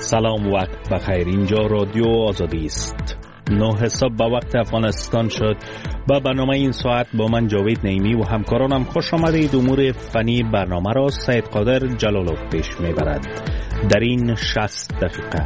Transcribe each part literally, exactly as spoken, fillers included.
سلام، وقت بخیر. اینجا رادیو آزادی است. نه حساب به وقت افغانستان شد. با برنامه این ساعت با من جاوید نعیمی و همکارانم خوش آمدید. امور فنی برنامه را سید قادر جلالوف پیش میبرد. در این شصت دقیقه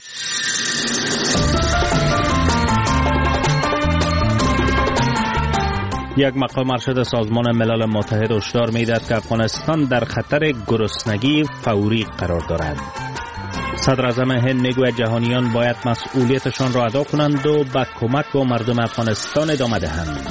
یک مقام ارشد سازمان ملل متحد هشدار می‌دهد که افغانستان در خطر گرسنگی فوری قرار دارد. صدر اعظم هند میگوید جهانیان باید مسئولیتشان را ادا کنند و به کمک با مردم افغانستان ادامه دهند.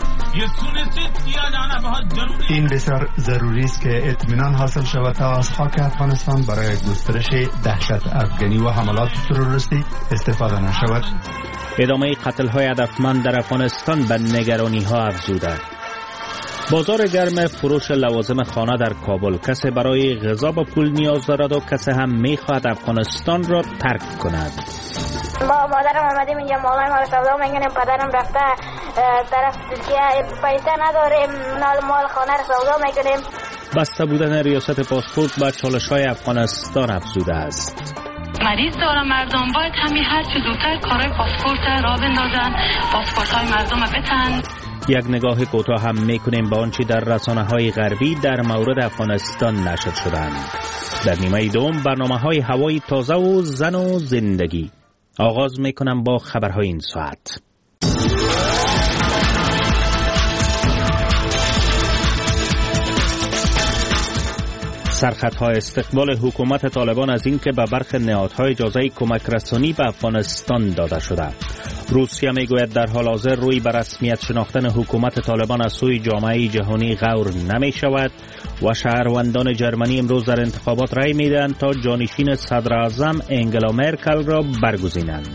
این بسیار ضروری است که اطمینان حاصل شود تا از خاک افغانستان برای گسترش دهشت افغانی و حملات تروریستی استفاده نشود. ادامه قتل‌های هدفمند در افغانستان به نگرانی‌ها افزوده. بازار گرم فروش لوازم خانه در کابل. کسی برای غذا به پول نیاز دارد و کسی هم می‌خواهد افغانستان را ترک کند. با مادرم آمدیم اینجا، مالای ما رو سودا می‌کنیم. پدرم رفته طرف ترکیه، پیسه نداریم، مال خانه رو سودا می‌کنیم. بسته بودن ریاست پاسپورت به چالش‌های افغانستان افزوده است. مریض دارم، مردم باید همین هر چه زودتر کارهای پاسپورت را بندازن، پاسپورت های مردم را بتن. یک نگاه کوتاه هم میکنیم به آنچه در رسانه‌های غربی در مورد افغانستان نشر شدند. در نیمه دوم برنامه‌های هوای تازه و زن و زندگی. آغاز میکنم با خبرهای این ساعت. سرخطهای استقبال حکومت طالبان از اینکه به برخی نهادهای اجازه کمک رسانی به افغانستان داده شده. روسیه میگوید در حال حاضر روی به رسمیت شناختن حکومت طالبان از سوی جامعه جهانی غور نمی شود و شهروندان جرمنی امروز در انتخابات رای میدهند تا جانشین صدر اعظم انگلا مرکل را برگزینند.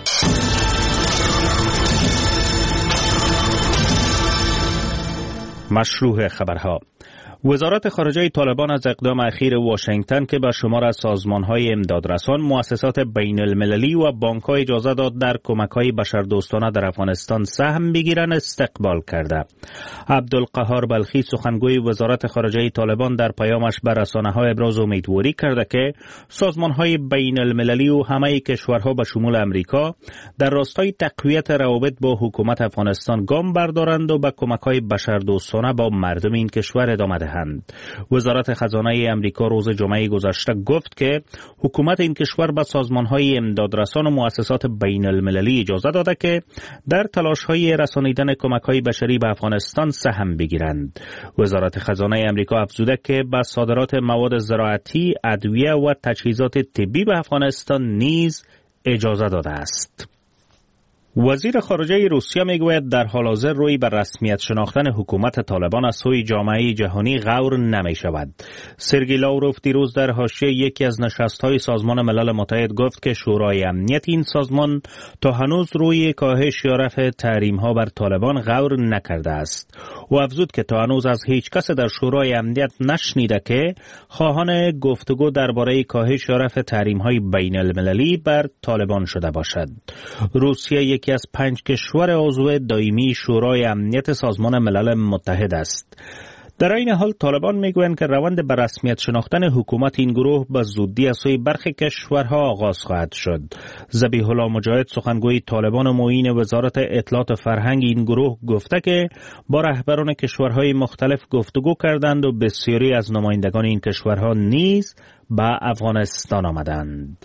مشروع خبرها. وزارت خارجه طالبان از اقدام اخیر واشنگتن که به شمار از سازمان‌های امدادرسان، مؤسسات بین المللی و بانک‌ها اجازه داد در کمک‌های بشردوستانه در افغانستان سهم بگیرند استقبال کرده. عبدالقهار بلخی سخنگوی وزارت خارجه طالبان در پیامش به رسانه‌ها ابراز امیدواری کرده که سازمان‌های بین المللی و همه کشورها به شمول امریکا در راستای تقویت روابط با حکومت افغانستان گام بردارند و به کمک‌های بشردوستانه با مردم این کشور ادامه دهند. وزارت خزانه امریکا روز جمعه گذشته گفت که حکومت این کشور به سازمان‌های امدادرسان و مؤسسات بین المللی اجازه داده که در تلاش‌های رسانیدن کمک‌های بشری به افغانستان سهم بگیرند. وزارت خزانه امریکا افزوده که به صادرات مواد زراعتی، ادویه و تجهیزات طبی به افغانستان نیز اجازه داده است. وزیر خارجه روسیه میگوید در حال حاضر روی به رسمیت شناختن حکومت طالبان از سوی جامعه جهانی غور نمی شود. سرگئی لاوروف دیروز در حاشیه یکی از نشست‌های سازمان ملل متحد گفت که شورای امنیت این سازمان تا هنوز روی کاهش یا رفع تحریم‌ها بر طالبان غور نکرده است. او افزود که تا هنوز از هیچ کس در شورای امنیت نشنیده که خواهان گفتگو درباره کاهش یا رفع تحریم‌های بین المللی بر طالبان شده باشد. روسیه یکی از پنج کشور عضو دائمی شورای امنیت سازمان ملل متحد است. در این حال طالبان میگویند که روند به رسمیت شناختن حکومت این گروه به زودی از سوی برخی کشورها آغاز خواهد شد. ذبیح الله مجاهد سخنگوی طالبان و معین وزارت اطلاعات و فرهنگ این گروه گفته که با رهبران کشورهای مختلف گفتگو کردند و بسیاری از نمایندگان این کشورها نیز به افغانستان آمدند.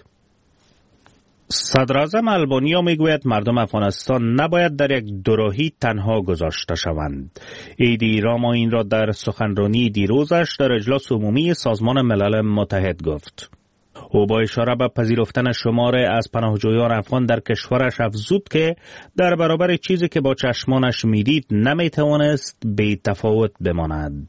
صدر اعظم البانیا میگوید مردم افغانستان نباید در یک دوراهی تنها گذاشته شوند. ایدی راما این را در سخنرانی دیروزش در اجلاس عمومی سازمان ملل متحد گفت. او با اشاره به پذیرفتن شمار از پناهجویان افغان در کشورش افزود که در برابر چیزی که با چشمانش میدید نمیتوانست بی تفاوت بماند.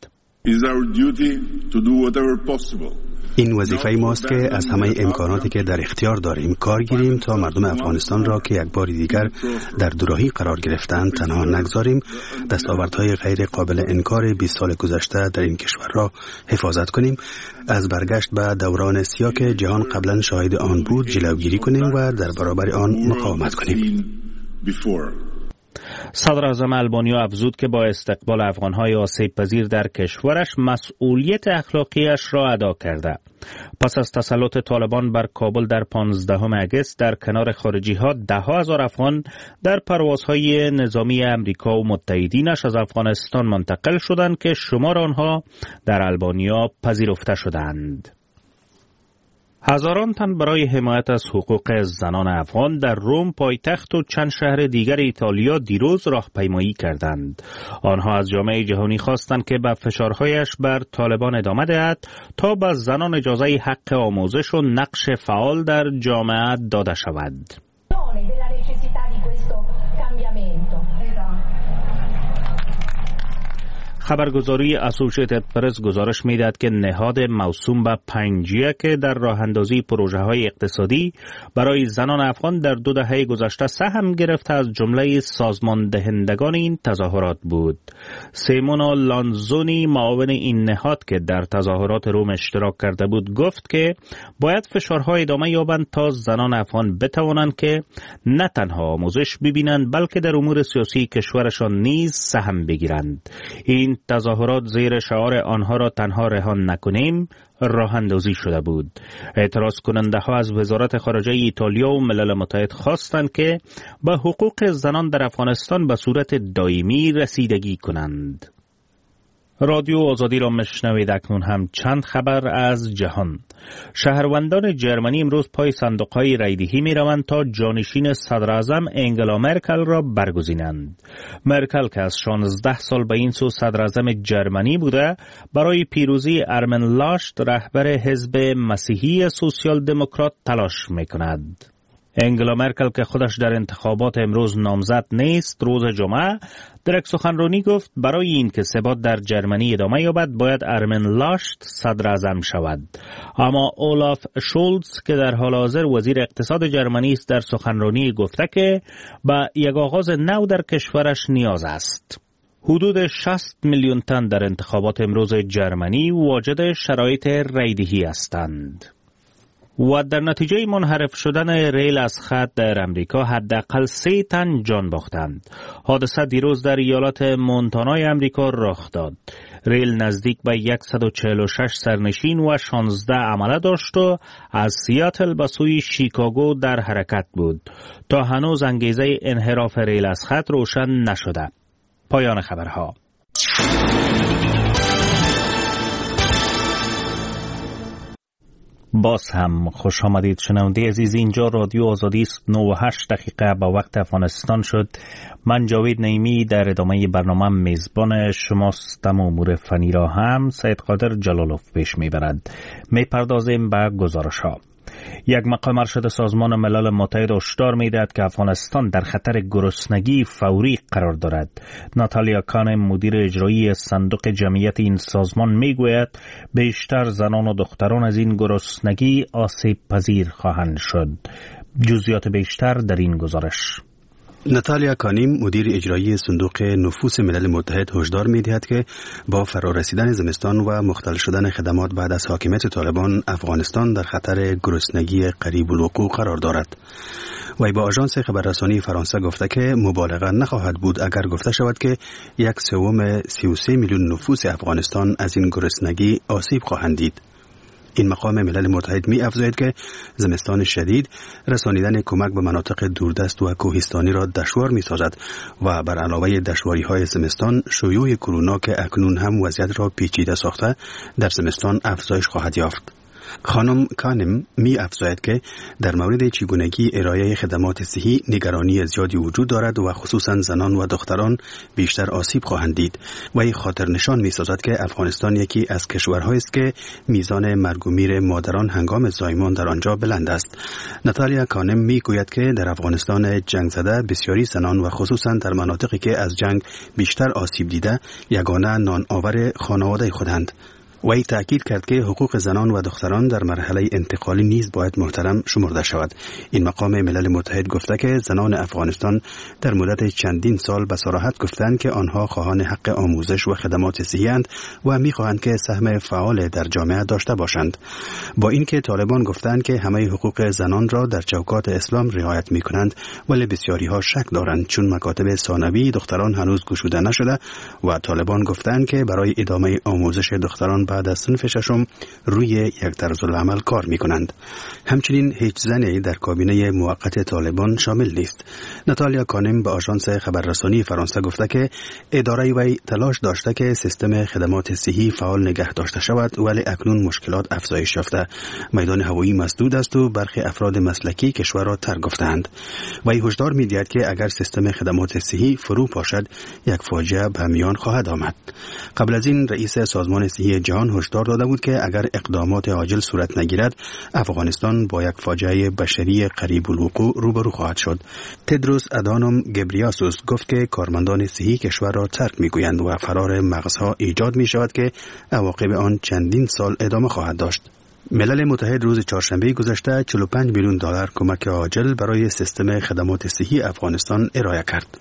این وظیفه ماست که از همه امکاناتی که در اختیار داریم کار گیریم تا مردم افغانستان را که یک بار دیگر در دوراهی قرار گرفتند تنها نگذاریم، دستاوردهای غیر قابل انکار بیست سال گذشته در این کشور را حفاظت کنیم، از برگشت به دوران سیاه که جهان قبلا شاهد آن بود جلوگیری کنیم و در برابر آن مقاومت کنیم. صدر اعظم البانیا افزود که با استقبال افغانهای آسیب پذیر در کشورش مسئولیت اخلاقیش را ادا کرده. پس از تسلط طالبان بر کابل در پانزدهم اگست در کنار خارجی ها ده ها هزار افغان در پروازهای نظامی امریکا و متحدینش از افغانستان منتقل شدند که شمار آنها در البانیا پذیرفته شدند. هزاران تن برای حمایت از حقوق زنان افغان در روم پایتخت و چند شهر دیگر ایتالیا دیروز راهپیمایی کردند. آنها از جامعه جهانی خواستند که به فشارهایش بر طالبان ادامه دهد تا به زنان اجازه حق آموزش و نقش فعال در جامعه داده شود. خبرگزاری اسوسییتد پرس گزارش می‌دهد که نهاد موسوم به پنجیه که در راه اندازی پروژه های اقتصادی برای زنان افغان در دو دهه گذشته سهم گرفته از جمله سازمان دهندگان این تظاهرات بود. سیمونا لانزونی معاون این نهاد که در تظاهرات روم اشتراک کرده بود گفت که باید فشارها ادامه یابند تا زنان افغان بتوانند که نه تنها آموزش ببینند بلکه در امور سیاسی کشورشان نیز سهم بگیرند. این تظاهرات زیر شعار آنها را تنها رهان نکنیم راه اندازی شده بود. اعتراض کننده ها از وزارت خارجه ایتالیا و ملل متحد خواستند که به حقوق زنان در افغانستان به صورت دائمی رسیدگی کنند. رادیو آزادی را مشنوید. اکنون هم چند خبر از جهان. شهروندان جرمنی امروز پای صندوق‌های رایدهی می‌روند تا جانشین صدر اعظم انگلا مرکل را برگزینند. مرکل که از شانزده سال به این سو صدر اعظم جرمنی بوده، برای پیروزی ارمن لاشت رهبر حزب مسیحی سوسیال دموکرات تلاش می‌کند. انگلا مرکل که خودش در انتخابات امروز نامزد نیست، روز جمعه در یک سخنرانی گفت برای این که ثبات در جرمنی ادامه یابد باید ارمن لاشت صدر اعظم شود. اما اولاف شولز که در حال حاضر وزیر اقتصاد جرمنی است در سخنرانی گفته که به یک آغاز نو در کشورش نیاز است. حدود شصت میلیون تن در انتخابات امروز جرمنی واجد شرایط رایدهی هستند. و در نتیجه منحرف شدن ریل از خط در امریکا حداقل سه تن جان باختند. حادثه دیروز در ایالات مونتانای امریکا رخ داد. ریل نزدیک به صد و چهل و شش سرنشین و شانزده عمله داشت و از سیاتل به سوی شیکاگو در حرکت بود. تا هنوز انگیزه انحراف ریل از خط روشن نشده. پایان خبرها. باز هم خوش آمدید شنونده عزیز. اینجا رادیو آزادی است. نه و هشت دقیقه با وقت افغانستان شد. من جاوید نعیمی در ادامه برنامه میزبان شماستم. امور فنی را هم سید قادر جلالوف پیش میبرد. میپردازیم به گزارش ها. یک مقام ارشد سازمان ملل متحد هشدار می‌دهد که افغانستان در خطر گرسنگی فوری قرار دارد. ناتالیا کان مدیر اجرایی صندوق جمعیت این سازمان میگوید بیشتر زنان و دختران از این گرسنگی آسیب پذیر خواهند شد. جزئیات بیشتر در این گزارش. ناتالیا کانیم مدیر اجرایی صندوق نفوس ملل متحد هشدار می‌دهد که با فرارسیدن زمستان و مختل شدن خدمات بعد از حاکمیت طالبان افغانستان در خطر گرسنگی قریب الوقوع قرار دارد. وی با آژانس خبررسانی فرانسه گفته که مبالغه نخواهد بود اگر گفته شود که یک سوم سی و سه میلیون نفوس افغانستان از این گرسنگی آسیب خواهند دید. این مقام ملل متحد می افزاید که زمستان شدید رسانیدن کمک به مناطق دوردست و کوهستانی را دشوار می سازد و بر علاوه دشواری های زمستان شیوع کرونا که اکنون هم وضعیت را پیچیده ساخته در زمستان افزایش خواهد یافت. خانم کانم می افزاید که در مورد چگونگی ارائه خدمات صحی نگرانی زیادی وجود دارد و خصوصا زنان و دختران بیشتر آسیب خواهند دید و این خاطر نشان می سازد که افغانستان یکی از کشورهایی است که میزان مرگ و میر مادران هنگام زایمان در آنجا بلند است. ناتالیا کانم می گوید که در افغانستان جنگ زده بسیاری زنان و خصوصا در مناطقی که از جنگ بیشتر آسیب دیده یگانه نان آور خانواده خودند. وی تأکید کرد که حقوق زنان و دختران در مرحله انتقالی نیز باید محترم شمرده شود. این مقام ملل متحد گفته که زنان افغانستان در مدت چندین سال به صراحت گفتند که آنها خواهان حق آموزش و خدمات صحی اند و می‌خواهند که سهم فعال در جامعه داشته باشند. با اینکه طالبان گفتند که همه حقوق زنان را در چوکات اسلام رعایت می‌کنند، ولی بسیاری‌ها شک دارند چون مکاتب ثانوی دختران هنوز گشوده نشده و طالبان گفتند که برای ادامه آموزش دختران بعد از صنف ششم روی یک طرز العمل کار می‌کنند. همچنین هیچ زنی در کابینه موقت طالبان شامل نیست. ناتالیا کانم به آژانس خبررسانی فرانسه گفته که اداره وی تلاش داشته که سیستم خدمات صحی فعال نگه داشته شود، ولی اکنون مشکلات افزایش یافته. میدان هوایی مسدود است و برخی افراد مسلکی کشور را ترک گفتند. وی هشدار می‌دهد که اگر سیستم خدمات صحی فرو پاشد، یک فاجعه به میان خواهد آمد. قبل از این رئیس سازمان صحی جهان هشدار داده بود که اگر اقدامات عاجل صورت نگیرد، افغانستان با یک فاجعه بشری قریب الوقوع روبرو خواهد شد. تدروس ادانوم گبریاسوس گفت که کارمندان صحی کشور را ترک می‌گویند و فرار مغزها ایجاد می‌شود که عواقب آن چندین سال ادامه خواهد داشت. ملل متحد روز چهارشنبه گذشته چهل و پنج میلیون دلار کمک عاجل برای سیستم خدمات صحی افغانستان ارائه کرد.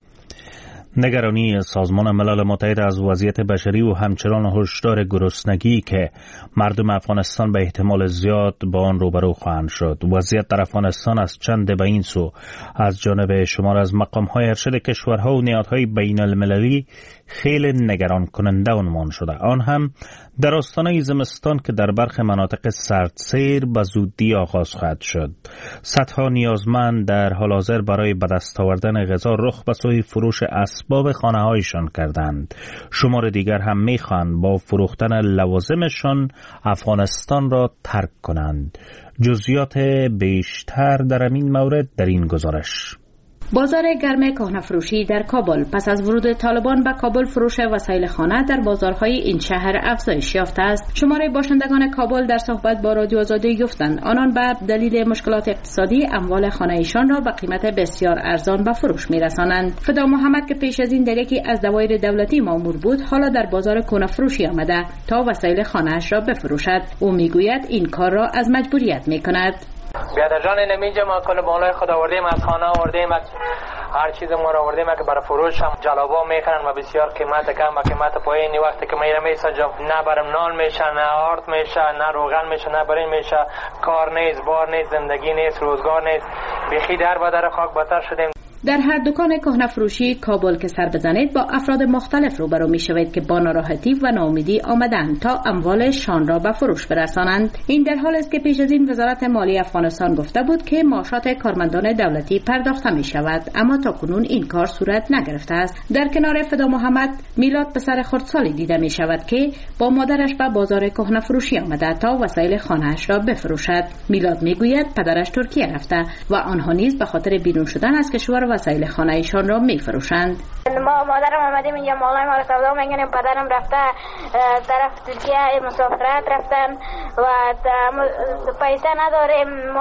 نگرانی سازمان ملل متحد از وضعیت بشری و همچنان هشدار گرسنگی که مردم افغانستان به احتمال زیاد با آن روبرو خواهند شد. وضعیت در افغانستان از چند به این سو از جانب شمار از مقام‌های ارشد کشورها و نهادهای بین المللی خیلی نگران کننده عنوان شده. آن هم در آستانه زمستان که در برخی مناطق سردسیر به زودی آغاز خواهد شد. صدها نیازمند در حال حاضر برای به دست آوردن غذا رخ به سوی فروش اسباب خانه‌هایشان کردند. شمار دیگر هم می‌خواهند با فروختن لوازمشان افغانستان را ترک کنند. جزئیات بیشتر در این مورد در این گزارش. بازار گرم کهنه‌فروشی در کابل. پس از ورود طالبان به کابل، فروش وسایل خانه در بازارهای این شهر افزایش یافته است. شماره باشندگان کابل در صحبت با رادیو آزادی گفتند آنان به دلیل مشکلات اقتصادی اموال خانه‌ایشان را به قیمت بسیار ارزان به فروش می‌رسانند. فدا محمد که پیش از این در یکی از دوایر دولتی مأمور بود، حالا در بازار کهنه‌فروشی آمده تا وسایل خانه‌اش را بفروشد. او میگوید این کار را از مجبوریت می‌کند. بیادر جان اینجا ما کل بالای خود آوردیم، از خانه آوردیم، هر چیز ما را آوردیم که برای فروش هم جلابا میکنن و بسیار قیمت کم و قیمت پایینی. وقتی که میرم میسنجم نه برم نان میشه، نه آرد میشه، نه روغن میشه، نه برین میشه. کار نیست، بار نیست، زندگی نیست، روزگار نیست. بیخی در با در خاک بتر شدیم. در هر دکان کهنه‌فروشی کابل که سر بزنید با افراد مختلف روبرو می‌شوید که با ناراحتی و ناامیدی آمدند تا اموالشان را به فروش برسانند. این در حالی است که پیش از این وزارت مالی افغانستان گفته بود که معاشات کارمندان دولتی پرداخته می‌شود، اما تاکنون این کار صورت نگرفته است. در کنار فدا محمد، میلاد پسر خردسالی دیده می‌شود که با مادرش به بازار کهنه‌فروشی آمده تا وسایل خانه‌اش را بفروشد. میلاد میگوید پدرش ترکیه رفته و آنها نیز به خاطر بیرون شدن از کشور وسایل خانه ایشان را میفروشند. ما مادرم آمدیم اینجا، مالای ما رو سودا میکنیم. پدرم رفته طرف ترکیه مسافرت رفتن و پیسه نداریم،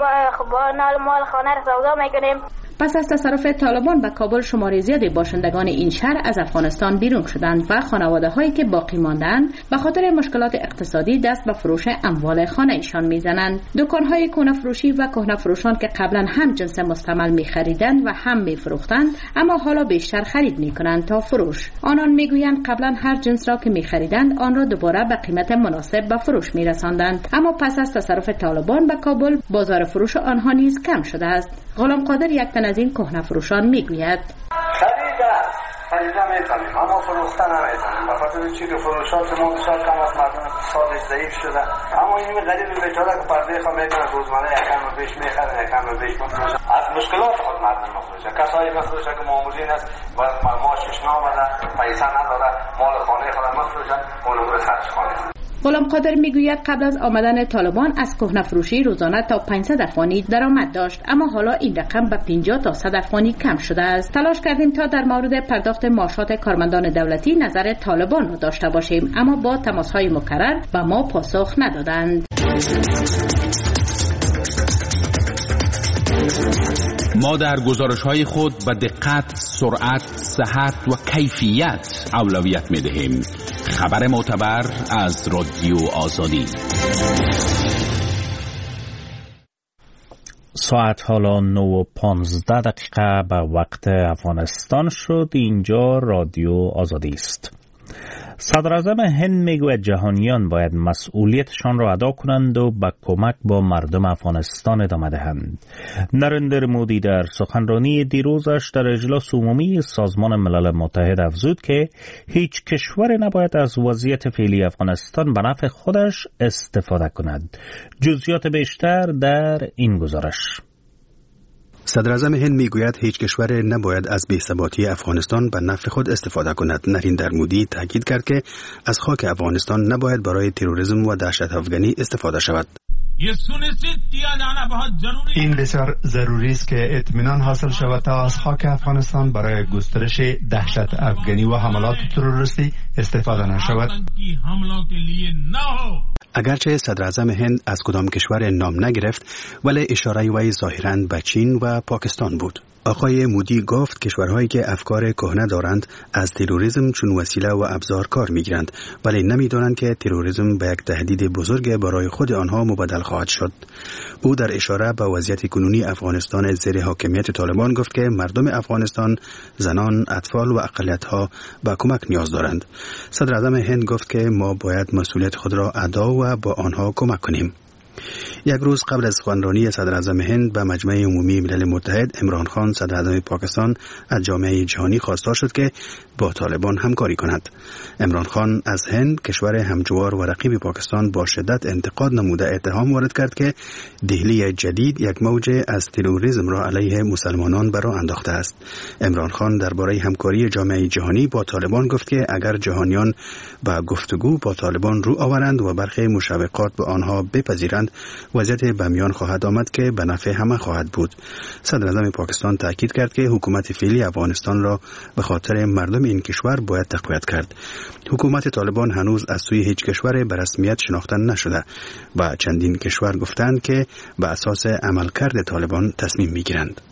با نال مال خانه رو سودا میکنیم. پس از تصرف طالبان به کابل، شمار زیادی باشندگان این شهر از افغانستان بیرون شدند و خانواده هایی که باقی ماندند به خاطر مشکلات اقتصادی دست به فروش اموال خانه ایشان میزنند. دکان های کهنه فروشی و کهنه فروشان که قبلا هم جنس مستعمل می خریدند و هم می فروختند، اما حالا بیشتر خرید می کنند تا فروش. آنان میگویند قبلا هر جنس را که می خریدند آن را دوباره به قیمت مناسب به فروش می رساندند، اما پس از تصرف طالبان به کابل بازار فروش آنها نیز کم شده است. غلام قادر یک تن از این کهنه فروشان میگوید خریده خریده میتونیم اما فروختن نمیتونیم، به خاطر چیزی فروشات ما بسیار کم از مردم اقتصادش ضعیف شده. اما این غریب بیچاره که پرده خود میکنه روزمره یکم بیش میخره یکم بیش میفروشه، از مشکلات خود مردم میفروشه. کسایی میفروشه که معمولین است و معاشش نامده، پیسه نداره، مال خانه خود میفروشه، اونو به خرج کنه. غلام قادر میگوید قبل از آمدن طالبان از کهنه فروشی روزانه تا پانصد افغانی درآمد داشت، اما حالا این رقم به پنجاه تا صد افغانی کم شده است. تلاش کردیم تا در مورد پرداخت معاشات کارمندان دولتی نظر طالبان را داشته باشیم، اما با تماس‌های مکرر به ما پاسخ ندادند. ما در گزارش‌های خود به دقت، سرعت، صحت و کیفیت اولویت می‌دهیم. خبر معتبر از رادیو آزادی. ساعت حالا نه و پانزده دقیقه به وقت افغانستان شد. اینجا رادیو آزادی است. صدراعظم هند میگوید جهانیان باید مسئولیتشان را ادا کنند و به کمک با مردم افغانستان ادامه دهند. نریندر مودی در سخنرانی دیروزش در اجلاس عمومی سازمان ملل متحد افزود که هیچ کشوری نباید از وضعیت فعلی افغانستان به نفع خودش استفاده کند. جزئیات بیشتر در این گزارش. صدراعظم هند میگوید هیچ کشور نباید از بی‌ثباتی افغانستان به نفع خود استفاده کند. نریندر مودی تاکید کرد که از خاک افغانستان نباید برای تروریسم و دهشت افغانی استفاده شود. این بسیار ضروری است که اطمینان حاصل شود تا از خاک افغانستان برای گسترش دهشت افغانی و حملات تروریستی استفاده نشود. اگرچه صدراعظم هند از کدام کشور نام نگرفت، ولی اشاره وی ظاهراً به چین و پاکستان بود. آقای مودی گفت کشورهایی که افکار کهنه دارند از تروریسم چون وسیله و ابزار کار میگیرند، ولی نمیدانند که تروریسم به یک تهدید بزرگ برای خود آنها مبدل خواهد شد. او در اشاره به وضعیت کنونی افغانستان زیر حاکمیت طالبان گفت که مردم افغانستان، زنان، اطفال و اقلیت‌ها به کمک نیاز دارند. صدراعظم هند گفت که ما باید مسئولیت خود را ادا و با آنها کمک کنیم. یک روز قبل از سخنرانی صدراعظم هند به مجمع عمومی ملل متحد، عمران خان صدراعظم پاکستان از جامعه جهانی خواستار شد که با طالبان همکاری کند. عمران خان از هند، کشور همجوار و رقیب پاکستان، با شدت انتقاد نموده اتهام وارد کرد که دهلی جدید یک موج از تروریسم را علیه مسلمانان بر راه انداخته است. عمران خان درباره همکاری جامعه جهانی با طالبان گفت که اگر جهانیان با گفتگو با طالبان رو آورند و برخی مشوقات به آنها بپذیرند، وضعیت به میان خواهد آمد که به نفع همه خواهد بود. صدراعظم پاکستان تاکید کرد که حکومت فعلی افغانستان را به خاطر مردم این کشور باید تقویت کرد. حکومت طالبان هنوز از سوی هیچ کشور به رسمیت شناخته نشده و چندین کشور گفتند که به اساس عملکرد طالبان تصمیم میگیرند.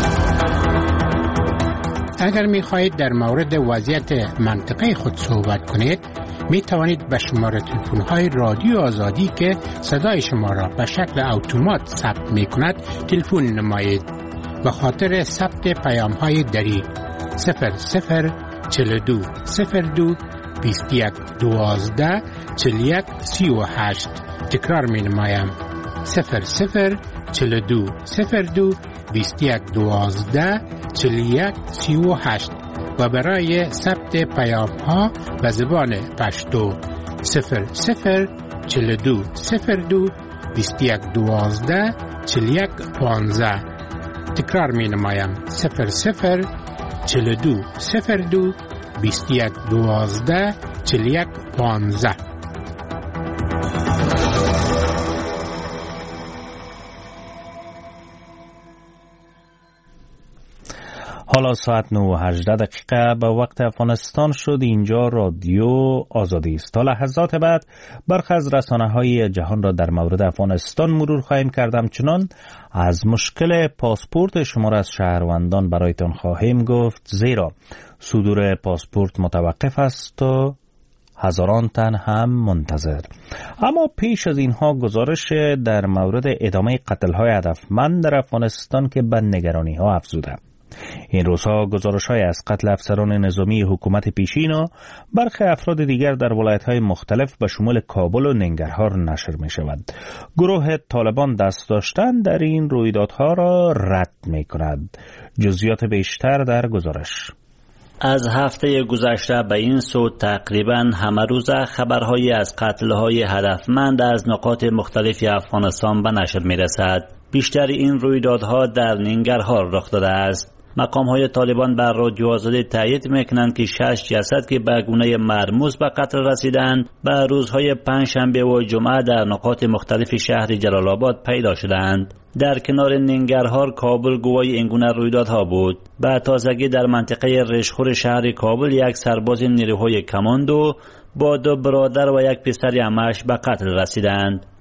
اگر می خواهید در مورد وضعیت منطقه خود صحبت کنید، می توانید به شماره تلفن های رادیو آزادی که صدای شما را به شکل اتومات ثبت می کند تلفن نمایید. به خاطر ثبت پیام های دری صفر صفر چهل و دو صفر دو بیست و یک دوازده چهل و یک سی و هشت. تکرار می نمایم صفر صفر چهل و دو صفر دو بیست و یک دوازده چهل و یک سی و هشت و برای ثبت پیام ها به زبان پشتو صفر صفر چهل و دو صفر دو بیست و یک دوازده چهل و یک پانزده. تکرار می نمایم صفر صفر چهل و دو صفر دو بیست و یک دوازده چهل و یک پانزده. حالا ساعت نه و هجده دقیقه به وقت افغانستان شد. اینجا رادیو آزادی است. تا لحظات بعد برخی از رسانه‌های جهان را در مورد افغانستان مرور خواهیم کرد. چنان از مشکل پاسپورت شما را از شهروندان برایتان خواهیم گفت، زیرا صدور پاسپورت متوقف است و هزاران تن هم منتظر. اما پیش از اینها گزارش در مورد ادامه قتل‌های هدفمند در افغانستان که به نگرانی‌ها افزوده. این روزها گزارش‌های از قتل افسران نظامی حکومت پیشین و برخی افراد دیگر در ولایت‌های مختلف به شمول کابل و ننگرهار نشر می‌شود. گروه طالبان دست داشتن در این رویدادها را رد می‌کند. جزئیات بیشتر در گزارش. از هفته گذشته به این سو تقریباً همه روز خبرهایی از قتل‌های هدفمند از نقاط مختلف افغانستان به نشر می‌رسد. بیشتر این رویدادها در ننگرهار رخ داده است. مقام‌های طالبان بر رادیو آزادی تایید می‌کنند که شش جسد که به گونه مرموز به قتل رسیدند به روزهای پنجشنبه و جمعه در نقاط مختلف شهر جلال آباد پیدا شدند. در کنار ننگرهار کابل گواه این گونه رویدادها بود. به تازگی در منطقه رشخور شهر کابل یک سرباز نیروهای کماندو با دو برادر و یک پسر عمش به قتل رسیدند.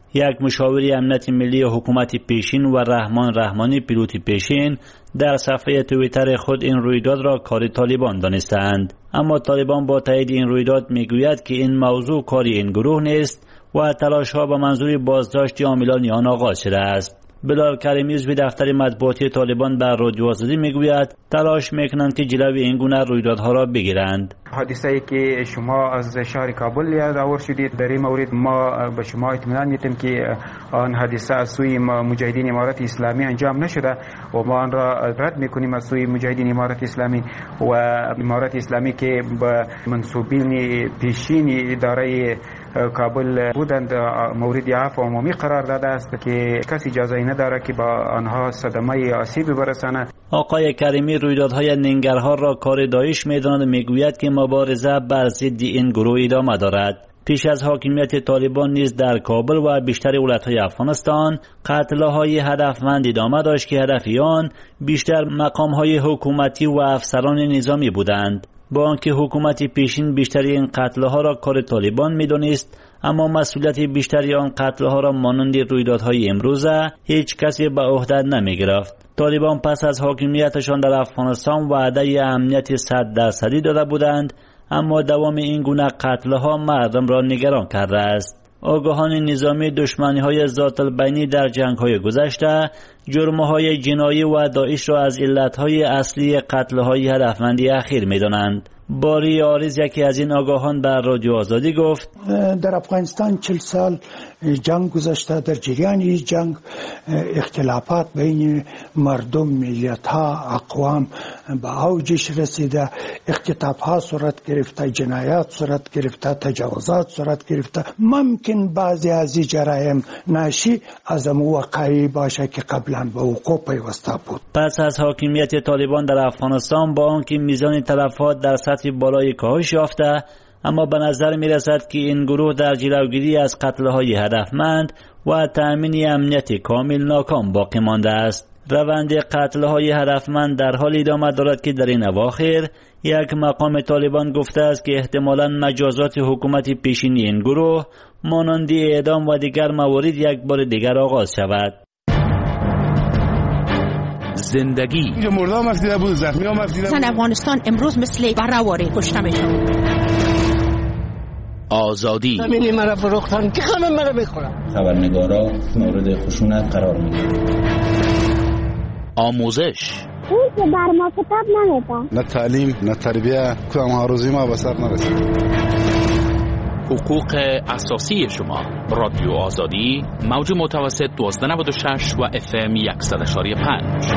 یک مشاور امنیت ملی حکومت پیشین و رحمان رحمانی پیلوت پیشین در صفحه توییتر خود این رویداد را کار طالبان دانستند. اما طالبان با تایید این رویداد میگوید که این موضوع کاری این گروه نیست و تلاش ها به منظور بازداشت عاملان آن آغاز شده است. بلال کریمی عضو دفتر مطبوعاتی طالبان بر رادیو آزادی میگوید تلاش میکنند که جلوی این گونه رویدادها را بگیرند. حادثه ای که شما از شهر کابل یادآور شدید، در این مورد ما به شما اطمینان میدیم که آن حادثه از سوی مجاهدین امارت اسلامی انجام نشده و ما آن را رد میکنیم از سوی مجاهدین امارت اسلامی و امارت اسلامی که به منصوبین پیشین اداره کابل بودند مورد عفو عمومی قرار داده است که کسی اجازه نداره که با آنها صدمه آسیبی برساند. آقای کریمی رویدادهای ننگرهار را کار داعش میداند و میگوید که مبارزه بر ضد این گروه ادامه دارد. پیش از حاکمیت طالبان نیز در کابل و بیشتر ولایت‌های افغانستان قتل‌های هدفمند ادامه داشت که هدف آن بیشتر مقام‌های حکومتی و افسران نظامی بودند. با آنکه حکومت پیشین بیشتر این قتل‌ها را کار طالبان می‌دانست، اما مسئولیت بیشتری آن قتل‌ها را مانند رویدادهای امروزه هیچ کسی به عهده نمی‌گرفت. طالبان پس از حاکمیتشان در افغانستان وعده امنیت صد درصدی داده بودند، اما دوام این گونه قتل‌ها مردم را نگران کرده است. آگاهان نظامی دشمنی‌های ذات البینی در جنگ‌های گذشته جرم‌های جنایی و داعش را از علت‌های اصلی قتل‌های هدفمندی اخیر می‌دانند. باری آریز یکی از این آگاهان بر رادیو آزادی گفت در افغانستان چهل سال جنگ گذشته، در جریان این جنگ اختلافات بین مردم، ملیت‌ها، اقوام به اوجش رسیده، اختطاف‌ها صورت گرفته، جنایات صورت گرفته، تجاوزات صورت گرفته. ممکن بعضی از این جرایم ناشی از واقعی باشه که قبلا به وقوع پیوسته بود. پس از حاکمیت طالبان در افغانستان با آنکه میزان تلفات در سطح بالای کاهش یافته، اما به نظر می رسد که این گروه در جلوگیری از قتل‌های هدفمند و تأمین امنیت کامل ناکام باقی مانده است. روند قتل‌های هدفمند در حال ادامه دارد که در این اواخر یک مقام طالبان گفته است که احتمالاً مجازات حکومت پیشینی این گروه مانند اعدام و دیگر موارد یک بار دیگر آغاز شود. زندگی اینجا مردم مفیده بود، زخمی ها مفیده بود. افغانستان امروز مثل برآوری کشته میشن. آزادی همینی مرا فروختن که همه مرا میخورن. خبرنگارا مورد خشونت قرار میگیرن. آموزش اون که بر ما کتاب نمیده، نه تعلیم نه تربیه، کدام آرزوی ما به سر نرسید. حقوق اساسی شما. رادیو آزادی موج متوسط دوازده نود و شش و اف ام صد و یک و پنج.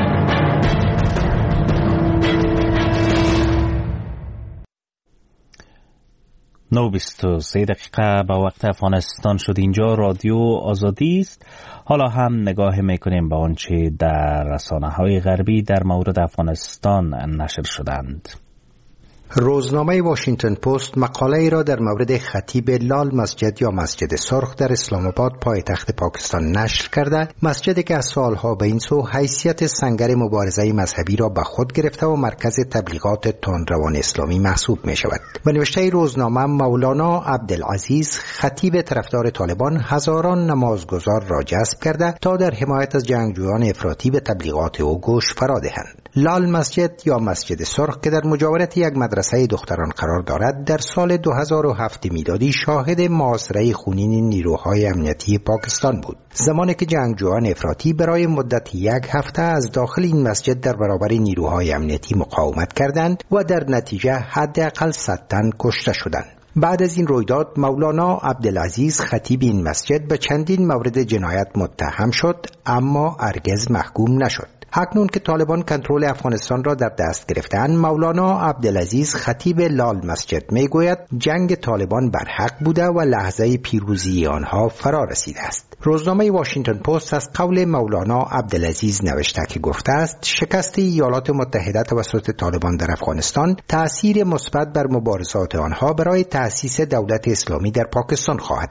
نه و بیست و سه دقیقه به وقت افغانستان شد. اینجا رادیو آزادی است. حالا هم نگاه میکنیم به آنچه در رسانه‌های غربی در مورد افغانستان نشر شدند. روزنامه واشنگتن پست مقاله ای را در مورد خطیب لال مسجد یا مسجد سرخ در اسلام آباد پایتخت پاکستان نشر کرده، مسجدی که از سالها به این سو حیثیت سنگر مبارزه مذهبی را به خود گرفته و مرکز تبلیغات تندروان اسلامی محسوب می شود. و نوشته روزنامه مولانا عبدالعزیز خطیب طرفدار طالبان هزاران نمازگزار را جذب کرده تا در حمایت از جنگجویان افراطی به تبلیغات او گوش فرا دهند. لال مسجد یا مسجد سرخ که در مجاورت یک مدرسه دختران قرار دارد، در سال دو هزار و هفت میلادی شاهد محاصره خونین نیروهای امنیتی پاکستان بود، زمانی که جنگجویان افراطی برای مدت یک هفته از داخل این مسجد در برابر نیروهای امنیتی مقاومت کردند و در نتیجه حداقل صد تن کشته شدند. بعد از این رویداد مولانا عبدالعزیز خطیب این مسجد به چندین مورد جنایت متهم شد، اما هرگز محکوم نشد. اکنون که طالبان کنترل افغانستان را در دست گرفتند، مولانا عبدالعزیز خطیب لال مسجد میگوید جنگ طالبان برحق بوده و لحظه پیروزی آنها فرا رسیده است. روزنامه واشنگتن پست از قول مولانا عبدالعزیز نوشته که گفته است شکست ایالات متحده توسط طالبان در افغانستان تأثیر مثبت بر مبارزات آنها برای تأسیس دولت اسلامی در پاکستان خواهد داشت.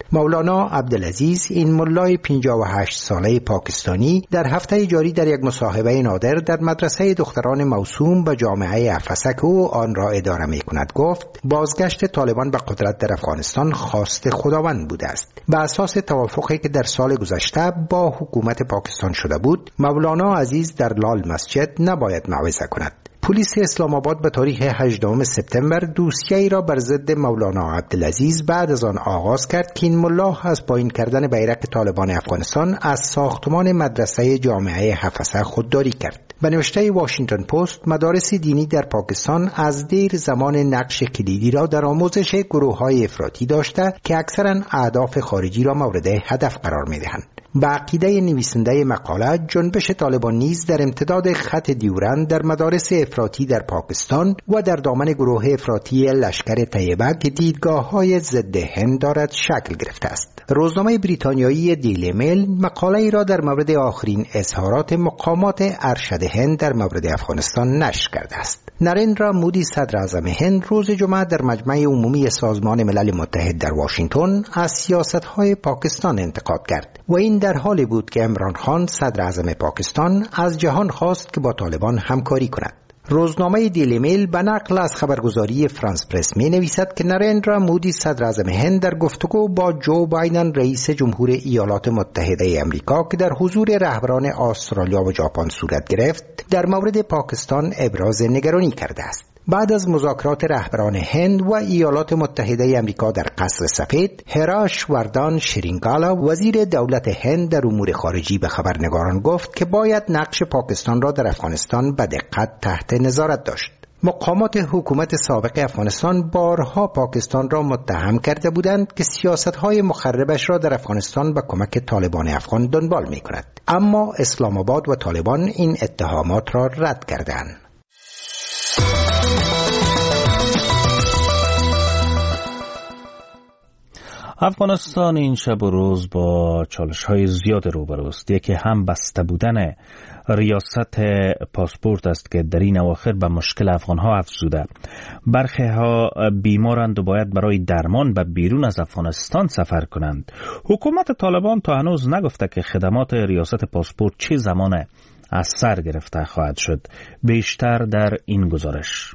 مولانا عبدالعزیز، این ملای پنجاه و هشت ساله پاکستانی، در هفته جاری در یک مصاحبه نادر در مدرسه دختران موسوم به جامعه افسک او آن را اداره می کند گفت بازگشت طالبان به قدرت در افغانستان خواست خداوند بوده است. به اساس توافقی که در سال گذشته با حکومت پاکستان شده بود، مولانا عزیز در لال مسجد نباید موعظه کند. پلیس اسلام آباد به تاریخ هجدهم سپتامبر دوسیه‌ای را بر ضد مولانا عبدالعزیز بعد از آن آغاز کرد که این ملا از پایین کردن بیرق طالبان افغانستان از ساختمان مدرسه جامعه حفصه خودداری کرد. به نوشته واشنگتن پست، مدارس دینی در پاکستان از دیر زمان نقش کلیدی را در آموزش گروه‌های افراطی داشته که اکثراً اهداف خارجی را مورد هدف قرار می‌دهند. با عقیده نویسنده مقاله، جنبش طالبان نیز در امتداد خط دیورند در مدارس افراطی در پاکستان و در دامن گروه افراطی لشکر طیبه که دیدگاه‌های ضد هند دارد شکل گرفته است. روزنامه بریتانیایی دیلی میل مقاله‌ای را در مورد آخرین اظهارات مقامات ارشد هند در مورد افغانستان نشر کرده است. نریندرا مودی، صدر اعظم هند، روز جمعه در مجمع عمومی سازمان ملل متحد در واشنگتن از سیاست‌های پاکستان انتقاد کرد و این در حالی بود که عمران خان، صدر اعظم پاکستان، از جهان خواست که با طالبان همکاری کند. روزنامه دیلی میل به نقل از خبرگزاری فرانس پرس می نویسد که نریندرا مودی، صدر اعظم هند، در گفتگو با جو بایدن، رئیس جمهور ایالات متحده امریکا که در حضور رهبران استرالیا و ژاپن صورت گرفت، در مورد پاکستان ابراز نگرانی کرده است. بعد از مذاکرات رهبران هند و ایالات متحده امریکا در قصر سفید، هراش وردان شرینگالا، وزیر دولت هند در امور خارجی، به خبرنگاران گفت که باید نقش پاکستان را در افغانستان به دقت تحت نظارت داشت. مقامات حکومت سابق افغانستان بارها پاکستان را متهم کرده بودند که سیاست‌های مخربش را در افغانستان به کمک طالبان افغان دنبال می‌کند، اما اسلام آباد و طالبان این اتهامات را رد کردند. افغانستان این شب و روز با چالش‌های زیاد روبروست. یکی هم بسته بودن ریاست پاسپورت است که در این اواخر به مشکل افغان‌ها افزوده. برخی ها بیمارند و باید برای درمان به بیرون از افغانستان سفر کنند. حکومت طالبان تا هنوز نگفته که خدمات ریاست پاسپورت چه زمان از سر گرفته خواهد شد. بیشتر در این گزارش.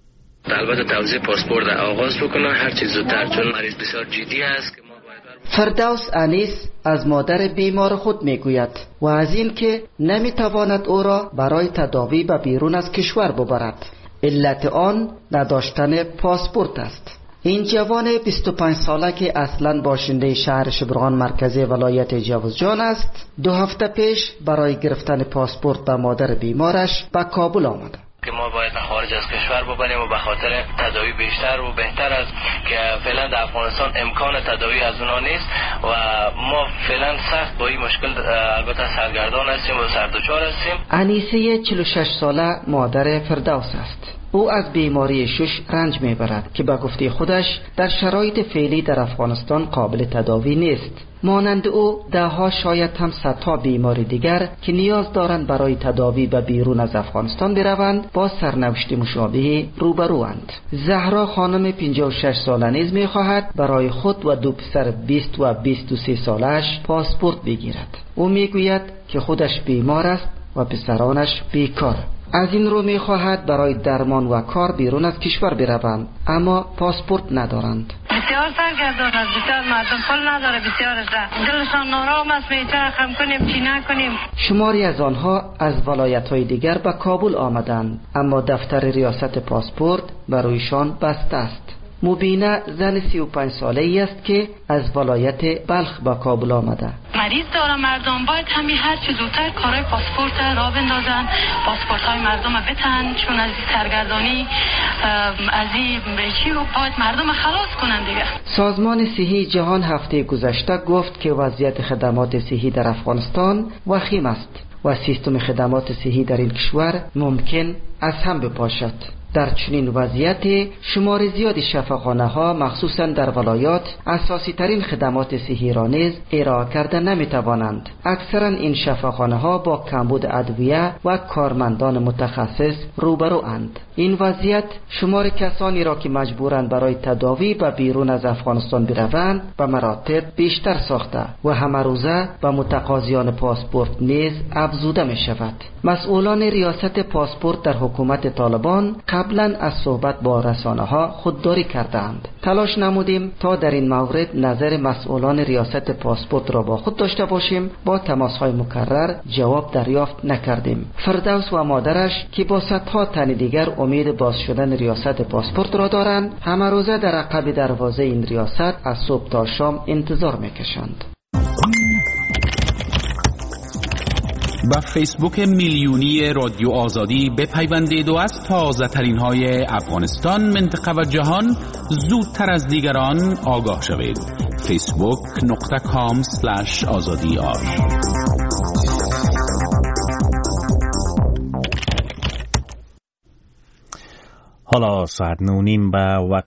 البته توزیع پاسپورت آغاز بکنه هر چیز زودتر، چون مریض بسیار جدی است که ما باید. فردوس انیس از مادر بیمار خود میگوید و از این که نمیتواند او را برای تداوی به بیرون از کشور ببرد. علت آن نداشتن پاسپورت است. این جوان بیست و پنج ساله که اصلاً باشنده شهر شبرغان مرکزی ولایت جوزجان است، دو هفته پیش برای گرفتن پاسپورت به مادر بیمارش به کابل آمد. که ما باید خارج از کشور ببریم و به خاطر تداوی بیشتر و بهتر است که فعلا در افغانستان امکان تداوی از اونا نیست و ما فعلا سخت با این مشکل البته سرگردان هستیم و سردچار هستیم. انیسه چهل و شش ساله مادر فردوس است. او از بیماری شش رنج میبرد که به گفته خودش در شرایط فعلی در افغانستان قابل تداوی نیست. مانند او ده ها شاید هم صدها بیماری دیگر که نیاز دارند برای تداوی به بیرون از افغانستان بروند با سرنوشت مشابه روبروند. زهرا خانم پنجاه و شش ساله نیز میخواهد برای خود و دو پسر بیست و بیست و سه سالش پاسپورت بگیرد. او میگوید که خودش بیمار است و پسرانش بیکار. از این رو میخواهد برای درمان و کار بیرون از کشور بروند، اما پاسپورت ندارند. بسیار سرگردان است، بسیار مردم پول نداره، بسیار دلشان نارام است، میچه خم کنیم چی نکنیم. شماری از آنها از ولایت‌های دیگر به کابل آمدند، اما دفتر ریاست پاسپورت برایشان بسته است. مبینه زن سی و پنج ساله ای است که از ولایت بلخ به کابل آمده. مریض داره، مردم باید همین هر چه زودتر کارهای پاسپورت را بندازن، پاسپورت های مردم بتن، چون از این سرگردانی از این چی رو باید مردم خلاص کنن دیگه. سازمان صحی جهان هفته گذشته گفت که وضعیت خدمات صحی در افغانستان وخیم است و سیستم خدمات صحی در این کشور ممکن از هم بپاشد. در چنین وضعیت شمار زیادی شفاخانه ها مخصوصا در ولایات اساسی ترین خدمات صحی را نیز ارائه کرده نمی توانند. اکثرا این شفاخانه ها با کمبود ادویه و کارمندان متخصص روبرو اند. این وضعیت شمار کسانی را که مجبورند برای تداوی به بیرون از افغانستان بروند به مراتب بیشتر ساخته و همه روزه به متقاضیان پاسپورت نیز افزوده می شود. مسئولان ریاست پاسپورت در حکومت طالبان قبلا از صحبت با رسانه ها خودداری کردند. تلاش نمودیم تا در این مورد نظر مسئولان ریاست پاسپورت را با خود داشته باشیم. با تماس های مکرر جواب دریافت نکردیم. فردوس و مادرش که با صدها تن دیگر امید باز شدن ریاست پاسپورت را دارند همه روزه در عقب دروازه این ریاست از صبح تا شام انتظار میکشند. با فیسبوک میلیونی رادیو آزادی بپیوندید و از تازه ترین های افغانستان، منطقه و جهان زودتر از دیگران آگاه شوید. فیسبوک نقطه کام سلش آزادی آر. حالا ساعت نو نیم به وقت